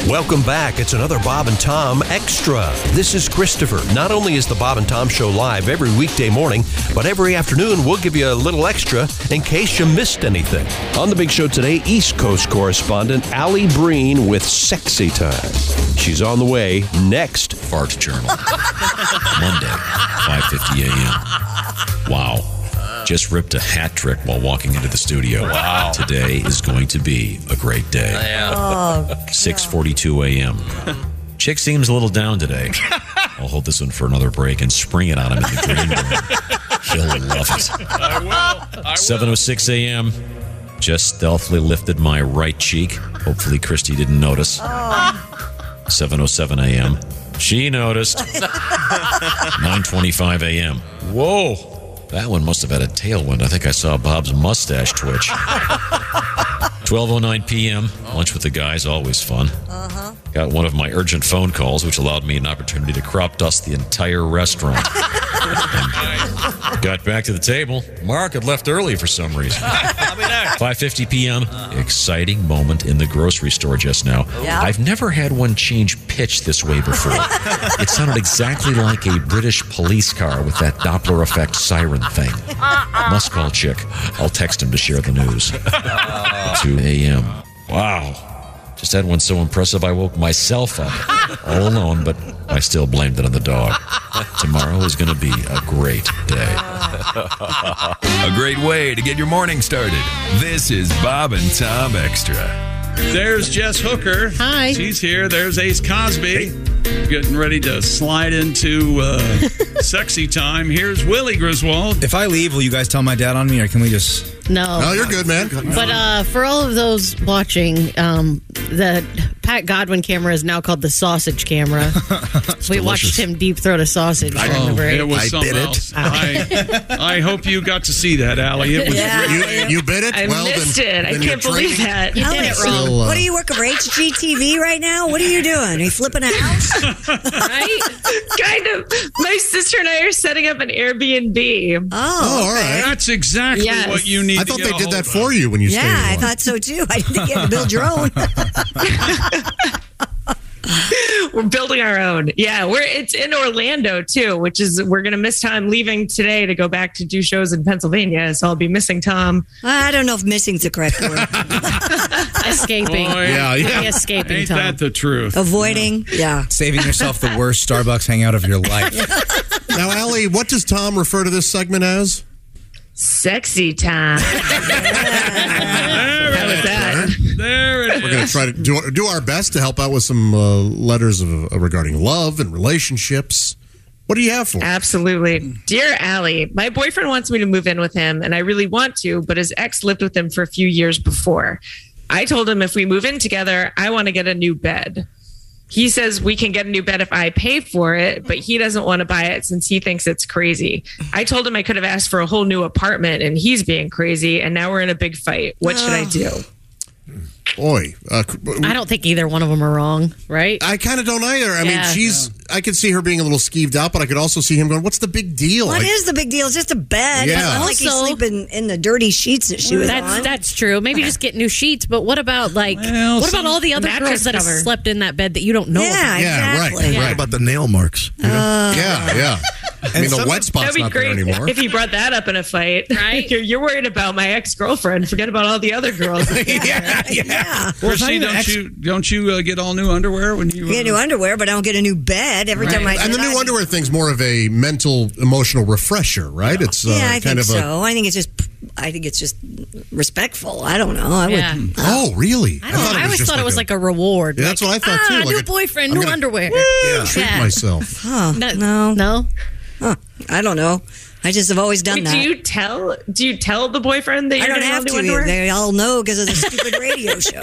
Welcome back. It's another Bob and Tom Extra. This is Christopher. Not only is the Bob and Tom Show live every weekday morning, but every afternoon we'll give you a little extra in case you missed anything. On the big show today, East Coast correspondent Allie Breen with Sexy Time. She's on the way next. Fart Journal. Monday, 5:50 a.m. Wow. Just ripped a hat trick while walking into the studio. Wow. Today is going to be a great day. 6:42 a.m. Chick seems a little down today. I'll hold this one for another break and spring it on him in the green room. He'll love it. I will. 7:06 a.m. Just stealthily lifted my right cheek. Hopefully Christy didn't notice. 7:07 a.m. She noticed. 9:25 a.m. Whoa. That one must have had a tailwind. I think I saw Bob's mustache twitch. 12:09 p.m. Lunch with the guys, always fun. Got one of my urgent phone calls, which allowed me an opportunity to crop dust the entire restaurant. Got back to the table. Mark had left early for some reason. 5:50 p.m. Exciting moment in the grocery store just now. Yeah. I've never had one change pitch this way before. It sounded exactly like a British police car with that Doppler effect siren thing. Must call Chick. I'll text him to share the news. 2 a.m. Wow. Just had one so impressive I woke myself up all alone, but I still blamed it on the dog. Tomorrow is going to be a great day. A great way to get your morning started. This is Bob and Tom Extra. There's Jess Hooker. Hi. She's here. There's Ace Cosby. Getting ready to slide into sexy time. Here's Willie Griswold. If I leave, will you guys tell my dad on me, or can we just... No. No, you're good, man. But for all of those watching, the Pat Godwin camera is now called the sausage camera. We watched him deep throat a sausage. It was I something bit it. else. I hope you got to see that, Allie. It was You bit it? I missed it. I can't believe that. You did it wrong. Still, What are you working for HGTV right now? What are you doing? Are you flipping a house? Right? Kind of. My sister and I are setting up an Airbnb. Oh, all right. That's exactly Yes. what you need I to thought get they a did hold that of. for you when you stayed yeah, I in one. thought so too. I didn't think you had to build your own. We're building our own. Yeah, it's in Orlando too, which is we're going to miss time leaving today to go back to do shows in Pennsylvania. So I'll be missing Tom. I don't know if missing's the correct word. Escaping. Boy, Yeah. Escaping, ain't Tom. that the truth? Avoiding, yeah. Saving yourself the worst Starbucks hangout of your life. Now, Allie, what does Tom refer to this segment as? Sexy time. How was that? There it is. We're going to try to do our best to help out with some letters regarding love and relationships. What do you have for us? Absolutely. Dear Allie, my boyfriend wants me to move in with him, and I really want to, but his ex lived with him for a few years before. I told him if we move in together, I want to get a new bed. He says we can get a new bed if I pay for it, but he doesn't want to buy it since he thinks it's crazy. I told him I could have asked for a whole new apartment, and he's being crazy, and now we're in a big fight. What should I do? Boy, I don't think either one of them are wrong, right? I kind of don't either. I mean, Yeah. I could see her being a little skeeved out, but I could also see him going, what's the big deal? What is the big deal? It's just a bed. Yeah. It's not like he's Also- sleeping in the dirty sheets that she was on. That's true. Maybe just get new sheets. But what about Well, what about all the other mattress girls that have cover. slept in that bed that you don't know Yeah, about? Yeah, right, exactly. right. What about the nail marks? Yeah. I mean, the wet spot's That'd be not there great anymore. if he brought that up in a fight. Right? You're worried about my ex-girlfriend. Forget about all the other girls. Yeah. Christy, don't you get all new underwear when you I get new underwear, but I don't get a new bed every time I And the new underwear thing's more of a mental, emotional refresher, right? It's Yeah, I kind think of so. I think it's just respectful. I don't know. Yeah. Oh, really? I always thought it was like a reward. Yeah, that's what I thought, too. Like New a- boyfriend, I'm new gonna- underwear. treat Yeah. myself. No. Huh. I don't know. I just have always done Wait, that. do you tell the boyfriend that I you're don't going have to to. underwear? They all know because of the stupid radio show.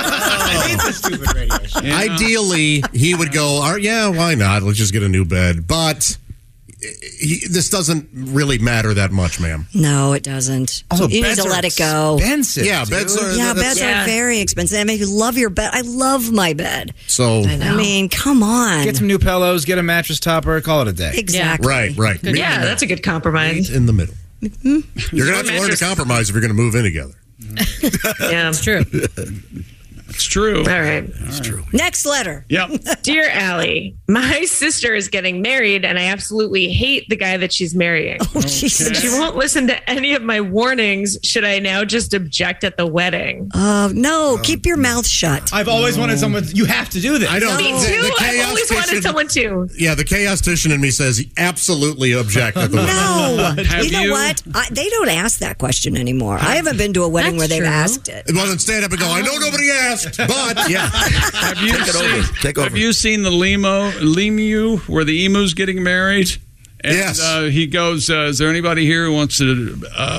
Ideally, he would go, yeah, why not? Let's just get a new bed. But this doesn't really matter that much, ma'am. No, it doesn't. Also, You need beds to are let it go. expensive, Yeah, dude. beds are... Yeah, that's- beds are very expensive. I mean, if you love your bed, I love my bed. So... I mean, come on. Get some new pillows, get a mattress topper, call it a day. Exactly. Right. Meet Yeah, that's a good compromise. in the middle. You're going to have to learn to compromise if you're going to move in together. Yeah, It's true. It's true. All right. It's true. Next letter. Yep. Dear Allie, my sister is getting married and I absolutely hate the guy that she's marrying. Oh, Jesus. She won't listen to any of my warnings. Should I now just object at the wedding? No, keep your mouth shut. I've always wanted someone. You have to do this. I don't. Me too. I've always wanted someone to. Yeah, the chaostician in me says absolutely object at the wedding. No. Have You know you- what? They don't ask that question anymore. I haven't been to a wedding where they've true. asked it. It wasn't stand up and go, I know nobody asked, but yeah. Have you Take over. Have you seen the Lemu where the emu's getting married? And, Yes. he goes, is there anybody here who wants to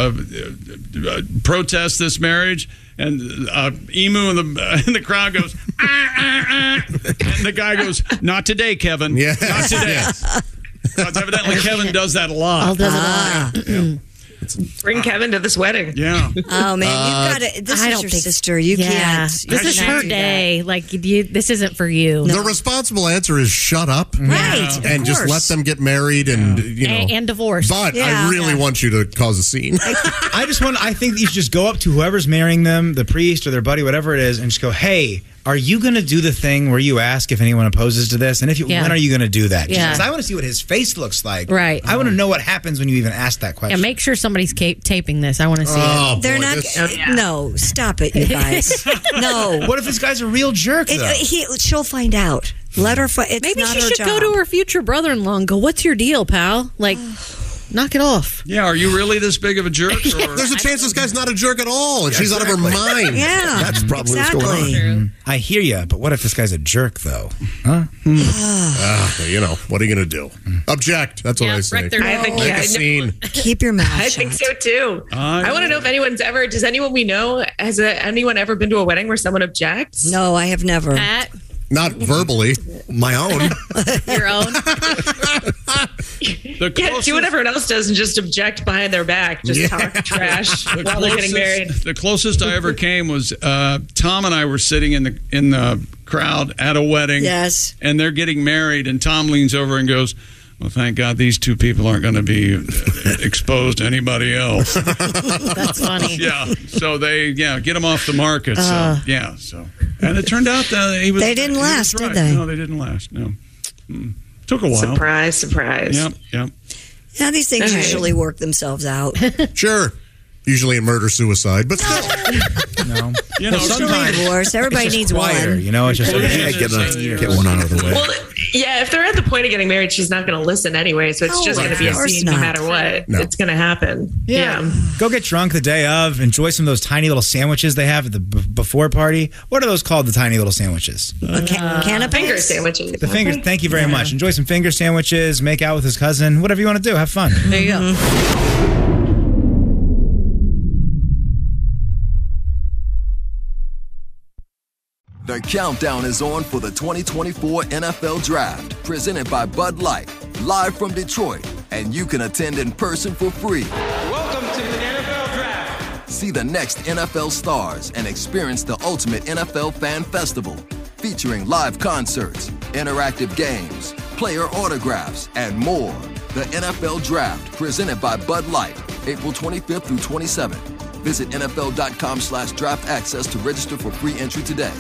protest this marriage? And emu in the crowd goes, ah, ah, ah. And the guy goes, not today, Kevin. Yeah. Not today. Because evidently Kevin does that a lot. I'll does it all. Bring Kevin to this wedding. Yeah. Oh, man. You've got to. This I is don't your think- sister. You can't. This is her day. Like, this isn't for you. The responsible answer is shut up. Right. of And just let course. them get married and, you know. And divorce. But Yeah. I really want you to cause a scene. I think you should just go up to whoever's marrying them, the priest or their buddy, whatever it is, and just go, hey, are you going to do the thing where you ask if anyone opposes to this? And if you, Yeah. when are you going to do that? Yeah. Because I want to see what his face looks like. Right. I want to know what happens when you even ask that Yeah, question. make sure somebody's taping this. I want to see Oh, it. They're boy, not. this- No, stop it, you guys. No. What if this guy's a real jerk, though? She'll find out. Let her. It's Maybe not she her should job. go to her future brother-in-law and go, what's your deal, pal? Like, knock it off. Yeah, are you really this big of a jerk? Or? There's a chance this guy's not a jerk at all, and she's out of her mind. Yeah, That's probably what's exactly. going on. I hear you, but what if this guy's a jerk, though? Huh? You know, what are you going to do? Object. That's what Yeah, I say. wreck their I think, Make yeah, a scene. Keep your mouth I shut. think so too. I want to know if anyone's ever. Does anyone we know anyone ever been to a wedding where someone objects? No, I have never. Pat, Not verbally. My own. your own. The Yeah, do what everyone else does and just object behind their back. Just talk trash while they're getting married. The closest I ever came was Tom and I were sitting in the crowd at a wedding. Yes. And they're getting married, and Tom leans over and goes, well, thank God these two people aren't going to be exposed to anybody else. That's funny. Yeah. So get them off the market. So and it turned out that he was. They didn't he was last, did right. they? No, they didn't last. No. Took a while. Surprise, surprise. Yep. Yeah, these things Okay. usually work themselves out. Sure. Usually a murder-suicide, but still. No. You know, Usually divorce. Everybody It's needs just quieter, one. you know? It's just Get one out of the way. Well, yeah, if they're at the point of getting married, she's not going to listen anyway. So it's No, just going to be a of course scene no not. matter what. No. It's going to happen. Yeah. Go get drunk the day of. Enjoy some of those tiny little sandwiches they have at the before party. What are those called, the tiny little sandwiches? Canapes? Finger sandwiches. The fingers. Thank you very much. Enjoy some finger sandwiches. Make out with his cousin. Whatever you want to do. Have fun. There you go. The countdown is on for the 2024 NFL Draft, presented by Bud Light, live from Detroit, and you can attend in person for free. Welcome to the NFL Draft. See the next NFL stars and experience the ultimate NFL fan festival, featuring live concerts, interactive games, player autographs, and more. The NFL Draft, presented by Bud Light, April 25th through 27th. Visit NFL.com/draft access to register for free entry today.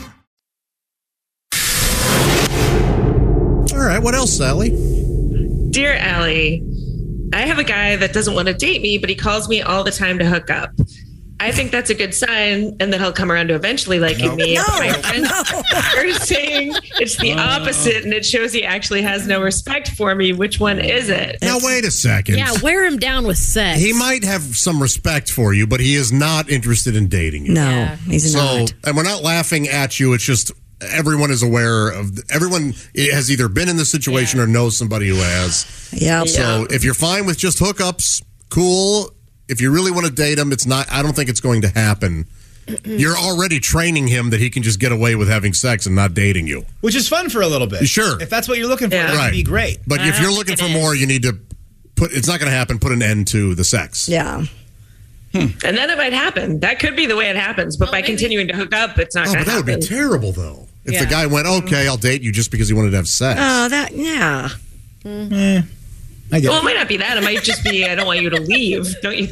All right, what else, Sally? Dear Allie, I have a guy that doesn't want to date me, but he calls me all the time to hook up. I think that's a good sign, and that he'll come around to eventually liking me. No, My friends are saying it's the opposite, and it shows he actually has no respect for me. Which one is it? Now, wait a second. Yeah, wear him down with sex. He might have some respect for you, but he is not interested in dating you. No, Yeah. he's So, not. and we're not laughing at you. It's just everyone is aware of. Everyone has either been in this situation or knows somebody who has. Yeah. So, if you're fine with just hookups, cool. If you really want to date him, it's not. I don't think it's going to happen. You're already training him that he can just get away with having sex and not dating you. Which is fun for a little bit. Sure. If that's what you're looking for, Yeah. that would be great. But if you're looking for more, you need to put. It's not going to happen. Put an end to the sex. Yeah. And then it might happen. That could be the way it happens. But by continuing to hook up, it's not Oh, going but to that happen. would be terrible, though. If the Yeah. guy went, okay, I'll date you just because he wanted to have sex. Oh, that. Yeah. I get Well, it. it might not be that. It might just be, I don't want you to leave. Don't you think?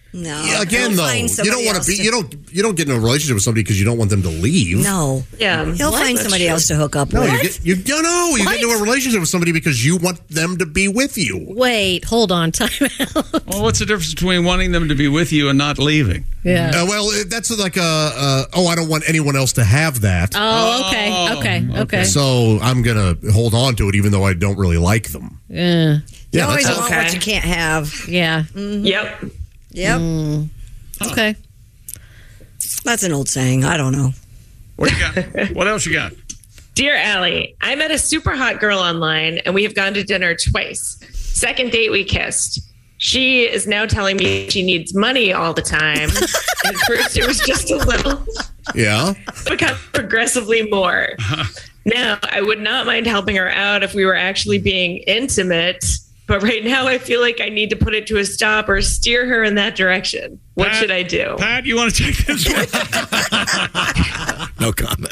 No. Yeah, again, He'll though, find you somebody don't want else to be. You don't get in a relationship with somebody because you don't want them to leave. No. Yeah. He'll find somebody else to hook up No, with. you get into a relationship with somebody because you want them to be with you. Wait, hold on, time out. Well, what's the difference between wanting them to be with you and not leaving? Yeah. Well, that's like I don't want anyone else to have that. Okay. So I'm gonna hold on to it, even though I don't really like them. Yeah. You always that's want what you can't have. Yeah. Yep. Yep. Okay. That's an old saying. I don't know. What you got? What else you got? Dear Allie, I met a super hot girl online and we have gone to dinner twice. Second date, we kissed. She is now telling me she needs money all the time. At first, it was just a little. Yeah. Become progressively more. Now, I would not mind helping her out if we were actually being intimate. But right now, I feel like I need to put it to a stop or steer her in that direction. What should I do? Pat, you want to take this one? No comment.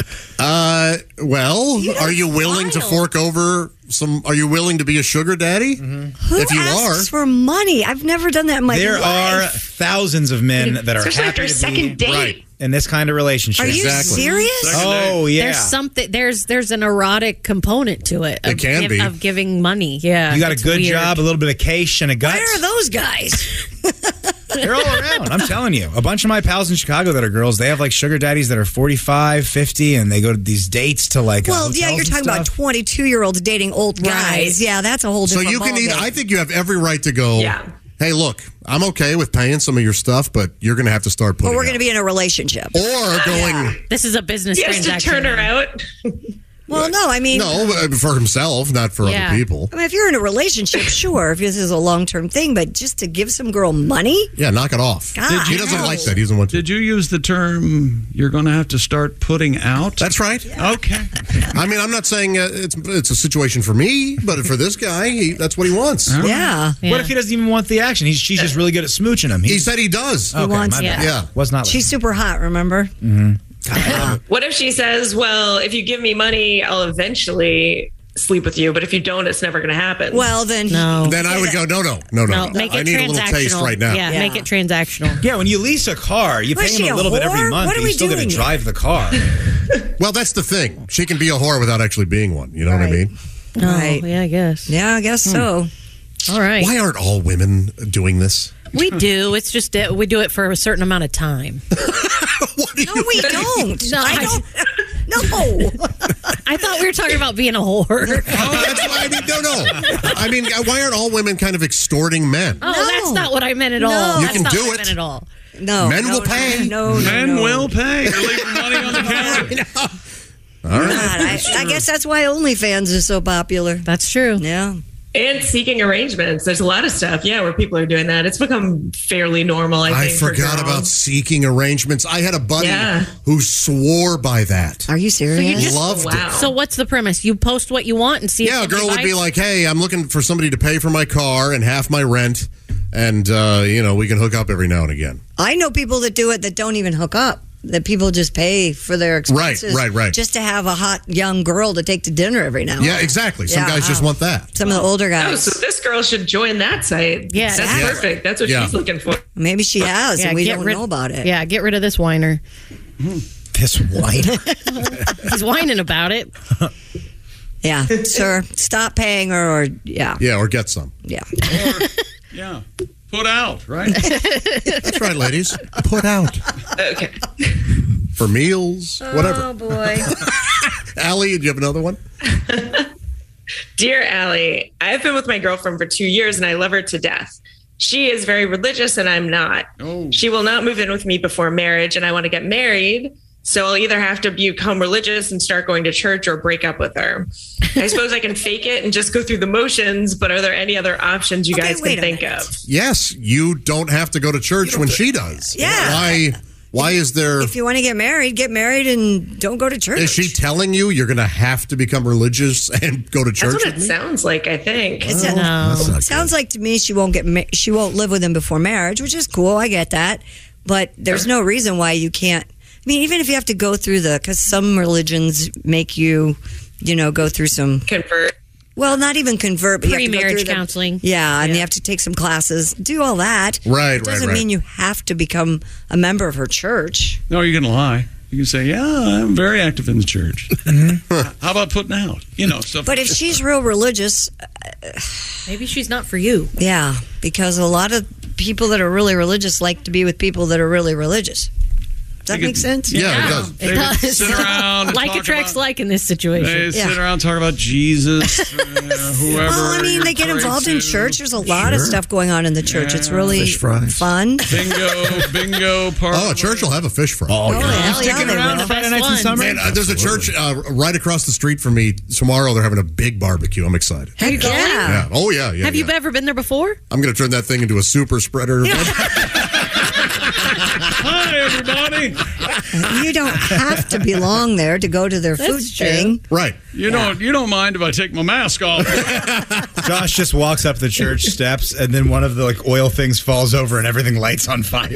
Well, are you willing to fork over some? Are you willing to be a sugar daddy? Who If you asks for money? I've never done that in my There life. are thousands of men that are Especially happy after a to second be date. in this kind of relationship. Are you serious? Oh yeah. There's something. There's an erotic component to it. It can be. Of giving money. Yeah. You got a it's good weird. job, a little bit of cash and a gut. Where are those guys? They're all around. I'm telling you. A bunch of my pals in Chicago that are girls, they have like sugar daddies that are 45, 50, and they go to these dates to like Well, yeah, you're talking about 22-year-olds dating old guys. Yeah, that's a whole So different you can ballgame. I think you have every right to go. Yeah. Hey, look, I'm okay with paying some of your stuff, but you're going to have to start putting. But we're going to out. be in a relationship. Or going. This is a business He has to transaction. turn her out. Well, no, I mean, No, for himself, not for Yeah. other people. I mean, if you're in a relationship, sure, if this is a long-term thing, but just to give some girl money? Yeah, knock it off. God, He doesn't no. like that. He doesn't want to. Did you use the term you're going to have to start putting out? That's right. Okay. I mean, I'm not saying it's a situation for me, but for this guy, that's what he wants. Yeah. What if he doesn't even want the action? She's just really good at smooching him. He said he does. Okay, wants- my bad. Yeah. Was not. She's super hot, remember? What if she says, well, if you give me money, I'll eventually sleep with you, but if you don't, it's never going to happen. Well, then... No. Then I would go, no. No, make it I need a little taste transactional. right now. Yeah, Yeah. make it transactional. Yeah, when you lease a car, you Was pay she him a a little bit every whore? month, What but are you we still got to doing? drive the car. Well, that's the thing. She can be a whore without actually being one. You know what I Right. mean? Right. Oh, yeah, I guess. Yeah, I guess so. All right. Why aren't all women doing this? We do. It's just we do it for a certain amount of time. What do No, you we don't. No, I don't. No. I thought we were talking about being a whore. Oh, that's why I mean, no. I mean, why aren't all women kind of extorting men? Oh, that's not what I meant at all. No. You That's can not do what I it. meant at all. No. Men will pay. No. Men no. will pay. You're leaving money on the counter. All right. God, I guess that's why OnlyFans is so popular. That's true. Yeah. and seeking arrangements. There's a lot of stuff, where people are doing that. It's become fairly normal, I I think. for forgot girls. about seeking arrangements. I had a buddy Yeah. who swore by that. Are you serious? Loved Wow. it. So what's the premise? You post what you want and see if Yeah, a somebody girl would be bites? like, "Hey, I'm looking for somebody to pay for my car and half my rent, and we can hook up every now and again." I know people that do it that don't even hook up. That people just pay for their expenses, right. just to have a hot young girl to take to dinner every now. and Yeah, then. exactly. Some Yeah, guys just want that. Some of the older Oh, guys. so this girl should join that site. Yeah, that's exactly. perfect. That's what Yeah. she's looking for. Maybe she has, and we get don't rid- know about it. Yeah, get rid of this whiner. This whine. He's whining about it. Yeah, sir, stop paying her, or yeah, or get some. yeah. Yeah. Put out, right? That's right, ladies. Put out Okay. for meals, whatever. Oh boy. Allie, do you have another one? Dear Allie, I've been with my girlfriend for 2 years and I love her to death. She is very religious and I'm not. Oh. She will not move in with me before marriage and I want to get married. So I'll either have to become religious and start going to church or break up with her. I suppose I can fake it and just go through the motions, but are there any other options you Okay, guys wait can a think minute. of? Yes, you don't have to go to church when she does. Yeah. Why is there? If you want to get married and don't go to church. Is she telling you you're going to have to become religious and go to church? That's what with it me? sounds like, I think. It's No. That's not Sounds like to me she won't she won't live with him before marriage, which is cool. I get that, but there's no reason why you can't. I mean, even if you have to go through because some religions make you, go through some. Convert. Well, not even convert, but you have to go Pre-marriage through counseling. Yeah, and you have to take some classes, do all that. Right, It doesn't mean you have to become a member of her church. No, you can lie. You can say, yeah, I'm very active in the church. How about putting out? Stuff. But if she's real religious, maybe she's not for you. Yeah, because a lot of people that are really religious like to be with people that are really religious. Does that make sense? Yeah, it does. They could sit around and Like talk attracts about- like in this situation. They sit around and talk about Jesus, whoever. Well, I mean, you're they get praying involved in to. church. There's a lot of stuff going on in the church. It's really Fish fries. fun. Bingo, party. Oh, a church will have a fish fry. Oh, yeah. Sticking around Friday nights in summer? Man, there's a church right across the street from me. Tomorrow they're having a big barbecue. I'm excited. Are you going? Yeah. Oh, yeah. Have you ever been there before? I'm going to turn that thing into a super spreader. Hi, everybody. You don't have to belong there to go to their food thing. Right. You don't mind if I take my mask off. Josh just walks up the church steps, and then one of the oil things falls over, and everything lights on fire.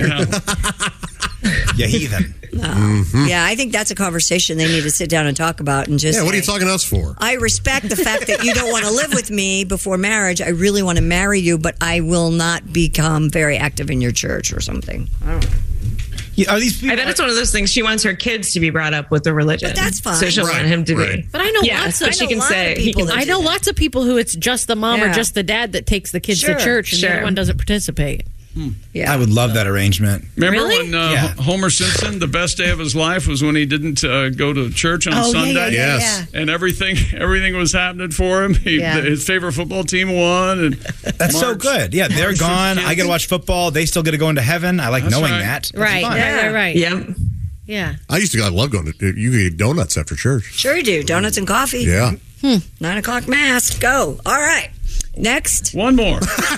You heathen. Yeah, I think that's a conversation they need to sit down and talk about and just. Yeah, what are you say, talking to us for? I respect the fact that you don't want to live with me before marriage. I really want to marry you, but I will not become very active in your church or something. I don't know. Yeah, are these people? I bet it's one of those things. She wants her kids to be brought up with the religion. But that's fine. So she'll want him to be. But I know lots of but she can say. I know lots of people who it's just the mom or Yeah. just the dad that takes the kids Sure, to church and the sure. other one doesn't participate. Yeah. I would love that arrangement. Remember Really? when Homer Simpson, the best day of his life was when he didn't go to church on Sunday? Yes. And everything was happening for him. His favorite football team won. And That's so good. Yeah, they're gone. I get to watch football. They still get to go into heven. I like That's knowing right. that. It's Right, fun. right. Yep. Yeah. I love going to. You can eat donuts after church. Sure you do. Donuts and coffee. Yeah. 9 o'clock mass. Go. All right. Next. one more.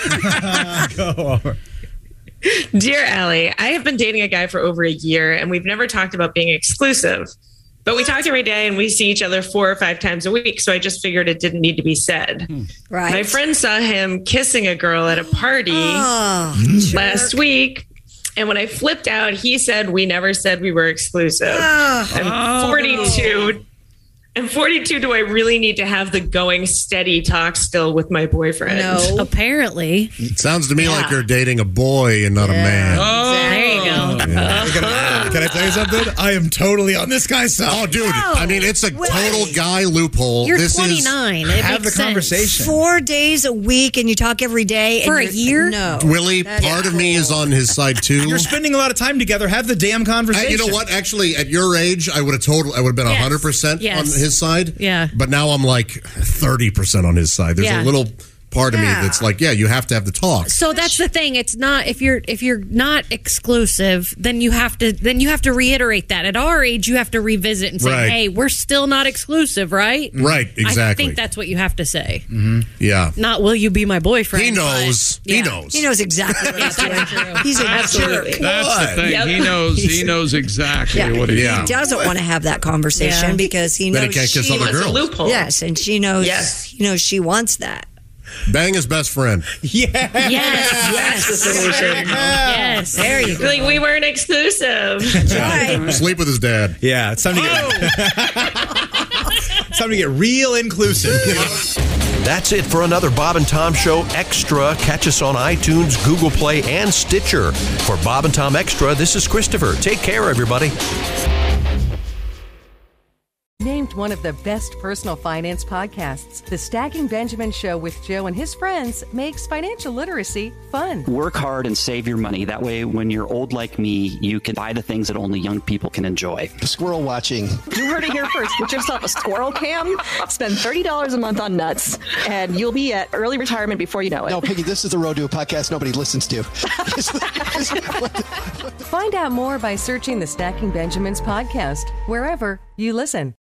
Go over. Dear Allie, I have been dating a guy for over a year, and we've never talked about being exclusive. But we talk every day, and we see each other 4 or 5 times a week, so I just figured it didn't need to be said. Right. My friend saw him kissing a girl at a party last week, and when I flipped out, he said we never said we were exclusive. I'm 42. I'm 42. Do I really need to have the going steady talk still with my boyfriend? No. Apparently. It sounds to me like you're dating a boy and not a man. There you go. Can I tell you something? I am totally on this guy's side. Oh, dude. I mean, it's a total guy loophole. You're this 29. It Have the makes sense. conversation. 4 days a week and you talk every day. For and a year? No. Willie, part of me is on his side too. You're spending a lot of time together. Have the damn conversation. You know what? Actually, at your age, I would have been 100% Yes. on his side. Yeah. But now I'm like 30% on his side. There's Yeah. a little part of me Yeah. that's like, yeah, you have to have the talk. So that's the thing. It's not if you're not exclusive, then you have to reiterate that. At our age, you have to revisit and say, Right. "Hey, we're still not exclusive, right?" Right, I exactly. think that's what you have to say. Yeah. Not "Will you be my boyfriend?" He but- knows. Yeah. He knows. He knows exactly what he's That's doing. true. He's a Absolutely. jerk. That's the thing. Yep. He knows exactly Yeah. what he Yeah. He doesn't want to have that conversation Yeah. because he Then knows he can't kiss she other It's a girls. loophole. Yes, and she knows. Yes. He knows she wants that. Bang his best friend. Yeah. Yes. That's the solution. Yes. There you go. Like, we weren't exclusive. Right. Sleep with his dad. Yeah, it's time to get. It's time to get real inclusive. That's it for another Bob and Tom Show Extra. Catch us on iTunes, Google Play, and Stitcher. For Bob and Tom Extra, this is Christopher. Take care, everybody. Named one of the best personal finance podcasts, The Stacking Benjamin Show with Joe and his friends makes financial literacy fun. Work hard and save your money. That way, when you're old like me, you can buy the things that only young people can enjoy. Squirrel watching. You heard it here first. Get yourself a squirrel cam. Spend $30 a month on nuts, and you'll be at early retirement before you know it. No, Piggy, this is the road to a podcast nobody listens to. Find out more by searching the Stacking Benjamins podcast wherever you listen.